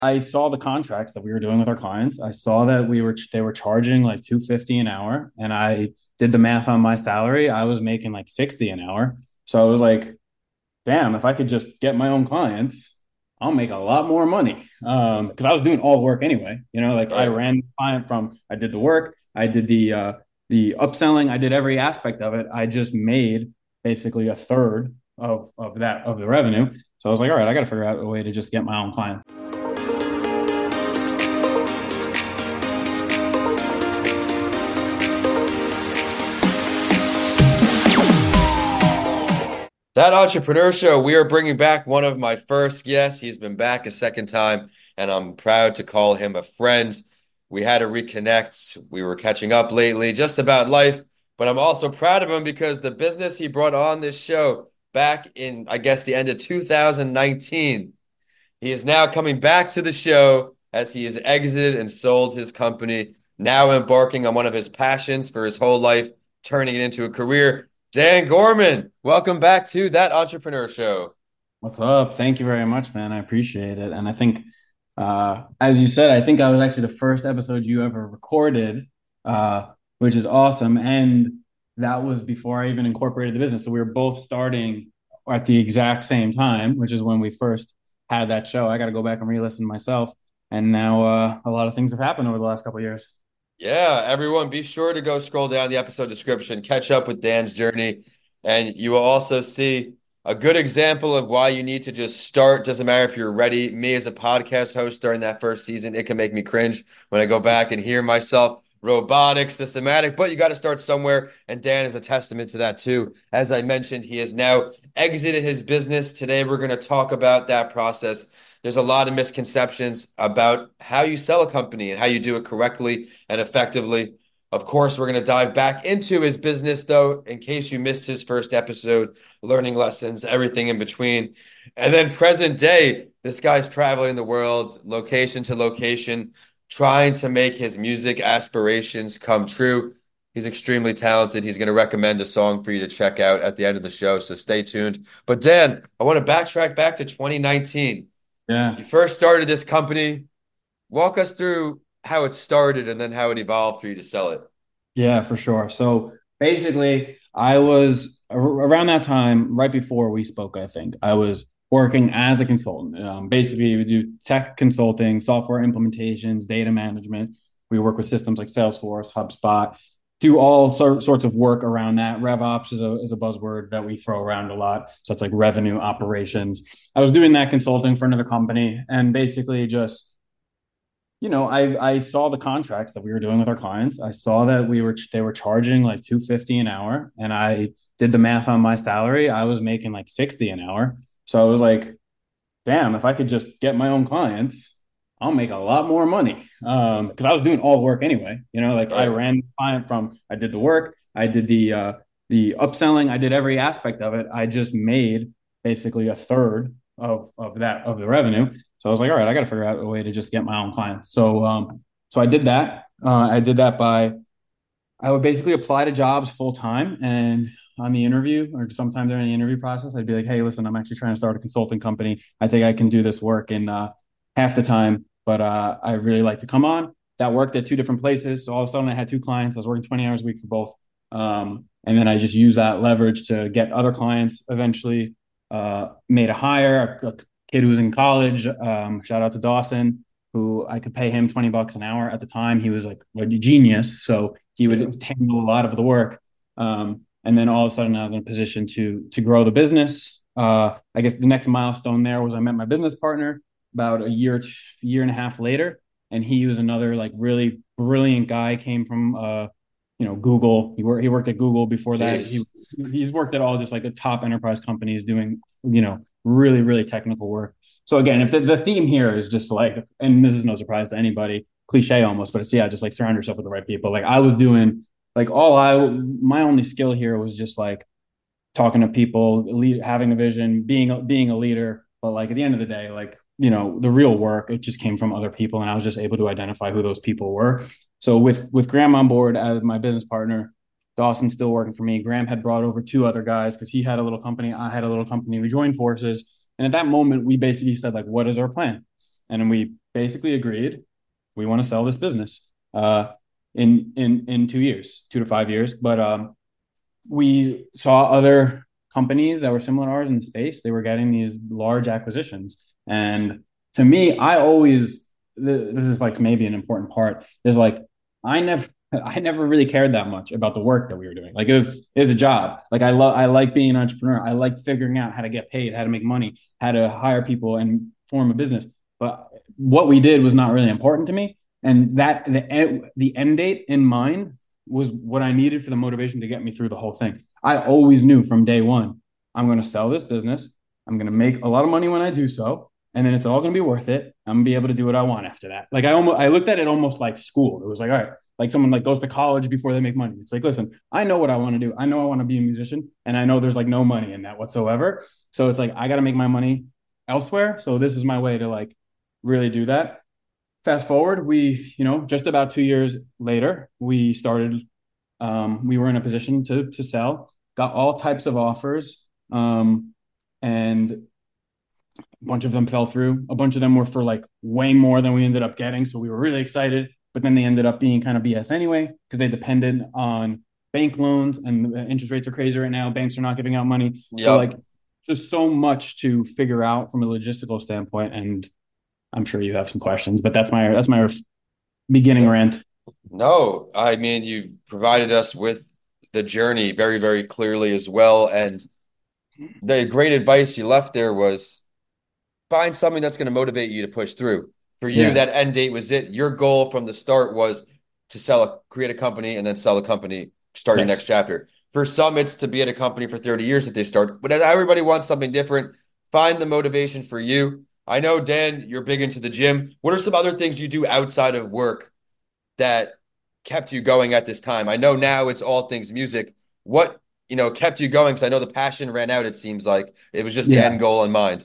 I saw the contracts that we were doing with our clients. I saw that they were charging like 250 an hour, and I did the math on my salary. I was making like 60 an hour. So I was like, damn, if I could just get my own clients, I'll make a lot more money. Because I was doing all the work anyway. Like I Right. ran the client I did the work, I did the upselling, I did every aspect of it. I just made basically a third of the revenue. So I was like, all right, I got to figure out a way to just get my own client. That Entrepreneur Show, we are bringing back one of my first guests. He's been back a second time, and I'm proud to call him a friend. We had to reconnect. We were catching up lately just about life, but I'm also proud of him because the business he brought on this show back in, I guess, the end of 2019, he is now coming back to the show as he has exited and sold his company, now embarking on one of his passions for his whole life, turning it into a career. Dan Gorman, welcome back to That Entrepreneur Show. What's up? Thank you very much, man. I appreciate it. And I think, as you said, I think I was actually the first episode you ever recorded, which is awesome. And that was before I even incorporated the business. So we were both starting at the exact same time, which is when we first had that show. I got to go back and re-listen myself. And now a lot of things have happened over the last couple of years. Yeah, everyone, be sure to go scroll down the episode description, catch up with Dan's journey, and you will also see a good example of why you need to just start. Doesn't matter if you're ready. Me as a podcast host during that first season, it can make me cringe when I go back and hear myself robotic, systematic, but you got to start somewhere. And Dan is a testament to that too. As I mentioned, he has now exited his business. Today, we're going to talk about that process. There's a lot of misconceptions about how you sell a company and how you do it correctly and effectively. Of course, we're going to dive back into his business, though, in case you missed his first episode, learning lessons, everything in between. And then present day, this guy's traveling the world, location to location, trying to make his music aspirations come true. He's extremely talented. He's going to recommend a song for you to check out at the end of the show, so stay tuned. But Dan, I want to backtrack back to 2019. Yeah. You first started this company. Walk us through how it started and then how it evolved for you to sell it. Yeah, for sure. So basically, I was around that time, right before we spoke, I think, I was working as a consultant. Basically, we do tech consulting, software implementations, data management. We work with systems like Salesforce, HubSpot, do all sorts of work around that. RevOps is a buzzword that we throw around a lot. So it's like revenue operations. I was doing that consulting for another company and basically just I saw the contracts that we were doing with our clients. I saw that they were charging like 250 an hour, and I did the math on my salary. I was making like 60 an hour. So I was like, damn, if I could just get my own clients, I'll make a lot more money. Because I was doing all the work anyway. Like I Right. ran the client I did the work, I did the upselling, I did every aspect of it. I just made basically a third of the revenue. So I was like, all right, I got to figure out a way to just get my own clients. So I did that. I did that by I would basically apply to jobs full time, and on the interview or sometime during the interview process, I'd be like, "Hey, listen, I'm actually trying to start a consulting company. I think I can do this work in half the time, but I really like to come on." That worked at two different places, so all of a sudden I had two clients. I was working 20 hours a week for both, and then I just used that leverage to get other clients. Eventually, made a hire, a kid who was in college. Shout out to Dawson, who I could pay him $20 an hour at the time. He was like a genius, so he Yeah. would handle a lot of the work. And then all of a sudden, I was in a position to grow the business. I guess the next milestone there was I met my business partner about a year and a half later, and he was another like really brilliant guy. Came from Google. He worked at Google before that. Jeez. He's worked at all just like the top enterprise companies doing really really technical work. So again, if the theme here is just like, and this is no surprise to anybody, cliche almost, but it's yeah, just like surround yourself with the right people. Like I was doing like my only skill here was just like talking to people, having a vision, being a leader. But like at the end of the day, like the real work, it just came from other people, and I was just able to identify who those people were. So with Graham on board as my business partner, Dawson's still working for me. Graham had brought over two other guys because he had a little company, I had a little company. We joined forces, and at that moment, we basically said like, "What is our plan?" And then we basically agreed we want to sell this business in 2 years, 2 to 5 years. But we saw other companies that were similar to ours in the space. They were getting these large acquisitions. And to me, I always, this is like maybe an important part, is like, I never, I never really cared that much about the work that we were doing. Like it was a job. Like I like being an entrepreneur. I like figuring out how to get paid, how to make money, how to hire people and form a business. But what we did was not really important to me. And that the end date in mind was what I needed for the motivation to get me through the whole thing. I always knew from day one, I'm going to sell this business. I'm going to make a lot of money when I do so. And then it's all going to be worth it. I'm going to be able to do what I want after that. Like I looked at it almost like school. It was like, all right, like someone like goes to college before they make money. It's like, listen, I know what I want to do. I know I want to be a musician and I know there's like no money in that whatsoever. So it's like, I got to make my money elsewhere. So this is my way to like really do that. Fast forward, just about 2 years later, we were in a position to sell, got all types of offers, and a bunch of them fell through. A bunch of them were for like way more than we ended up getting. So we were really excited, but then they ended up being kind of BS anyway, because they depended on bank loans and the interest rates are crazy right now. Banks are not giving out money. So Yep. like just so much to figure out from a logistical standpoint. And I'm sure you have some questions, but that's my beginning rant. No, I mean, you provided us with the journey very, very clearly as well. And the great advice you left there was find something that's going to motivate you to push through. For you, Yeah. that end date was it. Your goal from the start was to create a company and then sell a company, start your next Yes. chapter. For some, it's to be at a company for 30 years that they start, but everybody wants something different. Find the motivation for you. I know, Dan, you're big into the gym. What are some other things you do outside of work that kept you going at this time? I know now it's all things music. What, kept you going? Because I know the passion ran out, it seems like. It was just the end Yeah. goal in mind.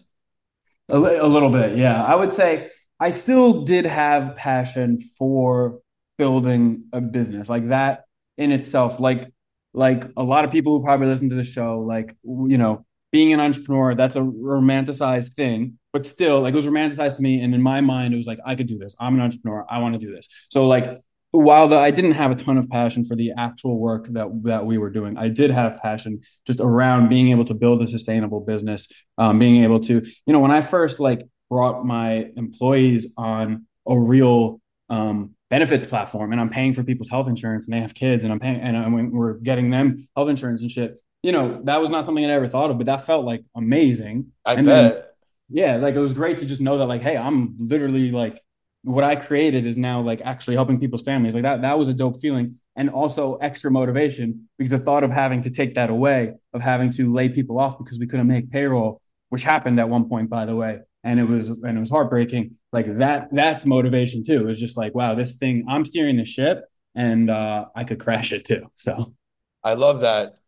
A little bit, yeah. I would say I still did have passion for building a business like that in itself. Like a lot of people who probably listen to the show, like being an entrepreneur, that's a romanticized thing, but still, like it was romanticized to me. And in my mind, it was like I could do this. I'm an entrepreneur. I want to do this. So like while I didn't have a ton of passion for the actual work that we were doing, I did have passion just around being able to build a sustainable business, being able to, when I first like brought my employees on a real benefits platform and I'm paying for people's health insurance and they have kids and I'm paying and we're getting them health insurance and shit, that was not something I ever thought of, but that felt like amazing. I And then, bet. yeah, like it was great to just know that like, hey, I'm literally like, what I created is now like actually helping people's families. Like that was a dope feeling. And also extra motivation because the thought of having to take that away, of having to lay people off because we couldn't make payroll, which happened at one point, by the way, and it was heartbreaking. Like that's motivation too. It was just like, wow, this thing, I'm steering the ship, and I could crash it too. So I love that.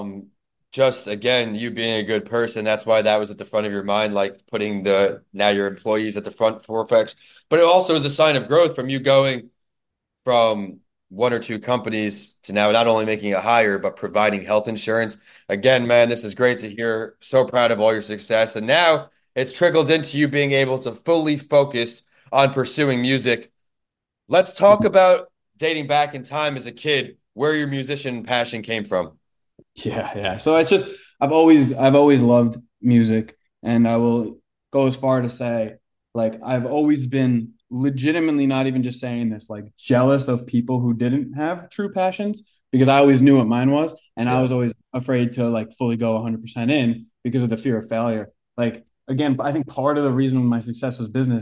Just again, you being a good person, that's why that was at the front of your mind, like putting the now your employees at the front for Forfex. But it also is a sign of growth from you going from one or two companies to now not only making a hire, but providing health insurance. Again, man, this is great to hear. So proud of all your success. And now it's trickled into you being able to fully focus on pursuing music. Let's talk about dating back in time as a kid, where your musician passion came from. yeah, yeah. So it's just I've always loved music, and I will go as far to say like I've always been legitimately not even just saying this, like jealous of people who didn't have true passions because I always knew what mine was, and I Yeah. was always afraid to like fully go 100% in because of the fear of failure. Like again, I think part of the reason my success was business,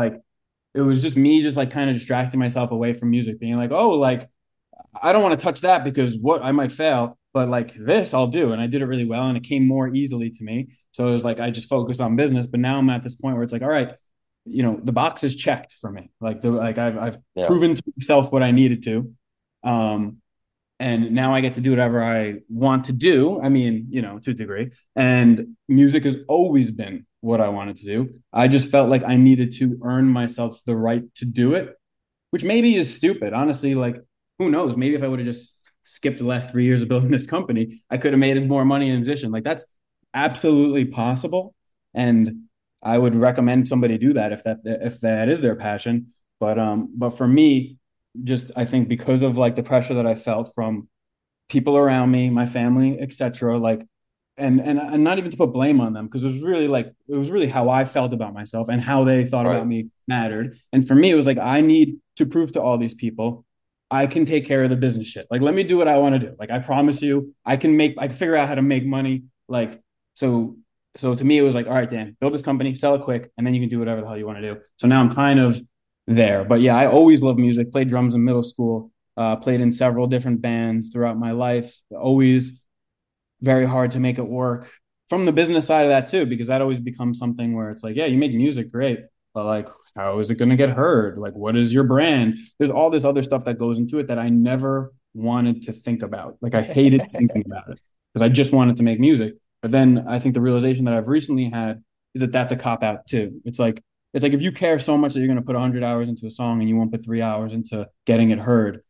it was just me just like kind of distracting myself away from music, being like, oh, like I don't want to touch that because what I might fail, but like this I'll do. And I did it really well and it came more easily to me. So it was like I just focused on business. But now I'm at this point where it's like, all right, the box is checked for me. Like I've Yeah. proven to myself what I needed to. Um, and now I get to do whatever I want to do. I mean, to a degree. And music has always been what I wanted to do. I just felt like I needed to earn myself the right to do it, which maybe is stupid. Honestly, like who knows? Maybe if I would have just skipped the last 3 years of building this company, I could have made more money in a position. Like that's absolutely possible. And I would recommend somebody do that if that is their passion. But for me, just I think because of like the pressure that I felt from people around me, my family, etc. Like, and not even to put blame on them because it was really how I felt about myself and how they thought about Right. me mattered. And for me, it was like I need to prove to all these people I can take care of the business shit. Like, let me do what I want to do. Like, I promise you, I can figure out how to make money. Like, so so to me, it was like, all right, Dan, build this company, sell it quick, and then you can do whatever the hell you want to do. So now I'm kind of there. But yeah, I always loved music, played drums in middle school, played in several different bands throughout my life. Always very hard to make it work from the business side of that too, because that always becomes something where it's like, yeah, you make music, great, but like, how is it going to get heard? Like, what is your brand? There's all this other stuff that goes into it that I never wanted to think about. Like, I hated thinking about it because I just wanted to make music. But then I think the realization that I've recently had is that that's a cop out too. It's like if you care so much that you're going to put 100 hours into a song and you won't put 3 hours into getting it heard,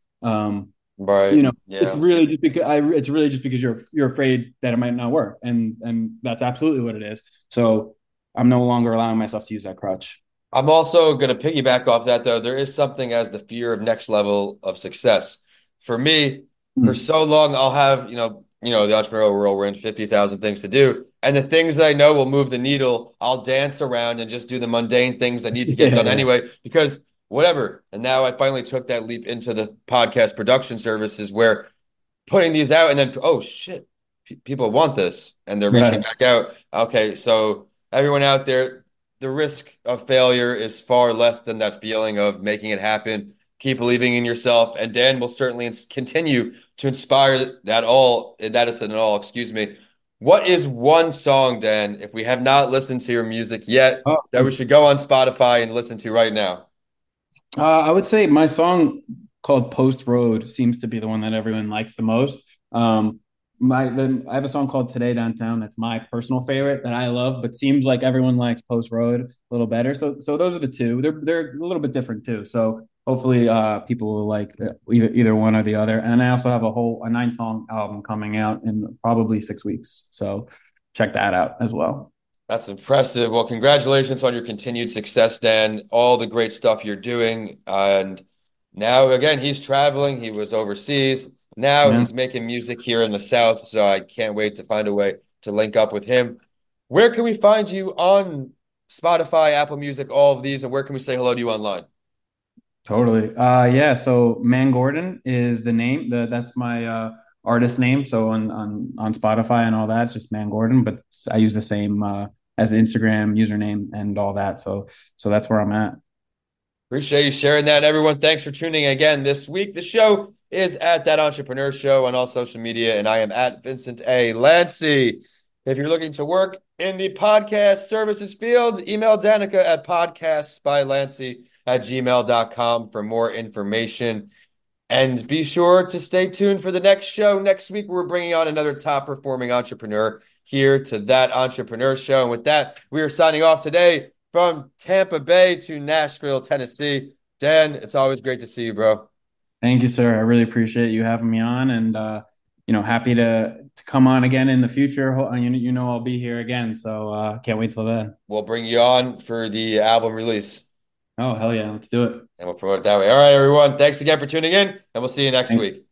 Right. it's Yeah. really just because it's really just because you're afraid that it might not work, and that's absolutely what it is. So I'm no longer allowing myself to use that crutch. I'm also going to piggyback off that, though. There is something as the fear of next level of success. For me, for Mm. so long, I'll have, the entrepreneurial world, we're in 50,000 things to do. And the things that I know will move the needle, I'll dance around and just do the mundane things that need to get done Yeah, anyway, because whatever. And now I finally took that leap into the podcast production services where putting these out and then, oh shit, people want this and they're reaching right. back out. Okay, so everyone out there, the risk of failure is far less than that feeling of making it happen. Keep believing in yourself, and Dan will certainly continue to inspire that is an all. Excuse me. What is one song, Dan, if we have not listened to your music yet, Oh, that we should go on Spotify and listen to right now? I would say my song called Post Road seems to be the one that everyone likes the most. I have a song called Today Downtown that's my personal favorite that I love, but seems like everyone likes Post Road a little better. So those are the two. They're a little bit different too. So hopefully people will like either one or the other. And then I also have a 9 song album coming out in probably 6 weeks. So check that out as well. That's impressive. Well, congratulations on your continued success, Dan. All the great stuff you're doing. And now, again, he's traveling. He was overseas. Now Yeah. he's making music here in the South. So I can't wait to find a way to link up with him. Where can we find you on Spotify, Apple Music, all of these? And where can we say hello to you online? Totally. Yeah. So Man Gordon is the name. That's my artist name. So on Spotify and all that, it's just Man Gordon. But I use the same as the Instagram username and all that. So that's where I'm at. Appreciate you sharing that, everyone. Thanks for tuning in again this week. The show is at That Entrepreneur Show on all social media, and I am at Vincent A. Lancy. If you're looking to work in the podcast services field, email Danica at podcastsbylancy@gmail.com for more information. And be sure to stay tuned for the next show. Next week, we're bringing on another top performing entrepreneur here to That Entrepreneur Show. And with that, we are signing off today from Tampa Bay to Nashville, Tennessee. Dan, it's always great to see you, bro. Thank you, sir. I really appreciate you having me on, and happy to come on again in the future. I'll be here again. So can't wait till then. We'll bring you on for the album release Oh hell yeah, let's do it. and we'll promote it that way. All right, everyone. Thanks again for tuning in, and we'll see you next Thanks. week.